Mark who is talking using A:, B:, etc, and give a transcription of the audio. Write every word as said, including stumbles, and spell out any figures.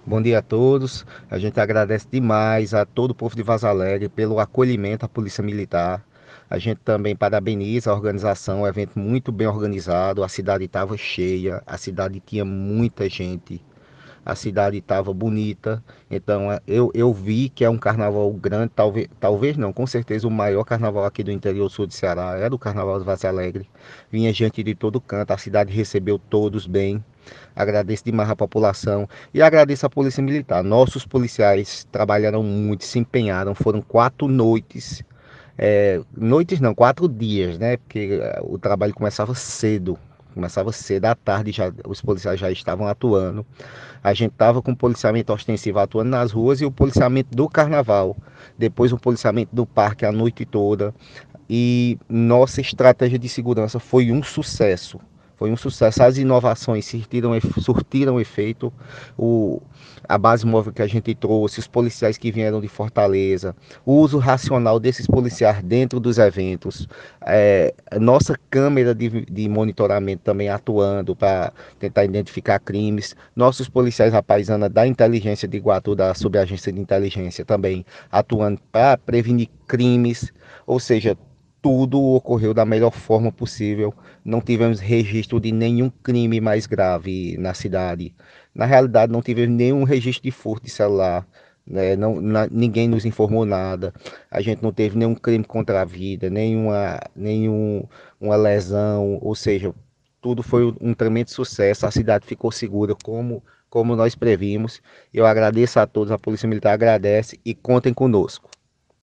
A: Bom dia a todos. A gente agradece demais a todo o povo de Vaza Alegre pelo acolhimento à Polícia Militar. A gente também parabeniza a organização, um evento muito bem organizado. A cidade estava cheia, a cidade tinha muita gente, a cidade estava bonita. Então é, eu, eu vi que é um carnaval grande, talvez, talvez não, com certeza o maior carnaval aqui do interior sul do Ceará é do Carnaval de Vaza Alegre. Vinha gente de todo canto, a cidade recebeu todos bem. Agradeço demais a população e agradeço a Polícia Militar. Nossos policiais trabalharam muito, se empenharam. Foram quatro noites, é, noites não, quatro dias, né? Porque é, o trabalho começava cedo. Começava cedo, à tarde já, os policiais já estavam atuando. A gente estava com o policiamento ostensivo atuando nas ruas e o policiamento do carnaval. Depois o policiamento do parque a noite toda. E nossa estratégia de segurança foi um sucesso. Foi um sucesso. As inovações surtiram, surtiram efeito. O, a base móvel que a gente trouxe, os policiais que vieram de Fortaleza, o uso racional desses policiais dentro dos eventos, é, nossa câmera de, de monitoramento também atuando para tentar identificar crimes, nossos policiais rapaziana da inteligência de Iguatu, da subagência de inteligência também atuando para prevenir crimes, ou seja, tudo ocorreu da melhor forma possível. Não tivemos registro de nenhum crime mais grave na cidade. Na realidade, não tivemos nenhum registro de furto de celular. Né? Não, na, ninguém nos informou nada. A gente não teve nenhum crime contra a vida, nenhuma, nenhum, uma lesão. Ou seja, tudo foi um tremendo sucesso. A cidade ficou segura como, como nós previmos. Eu agradeço a todos, a Polícia Militar agradece e contem conosco.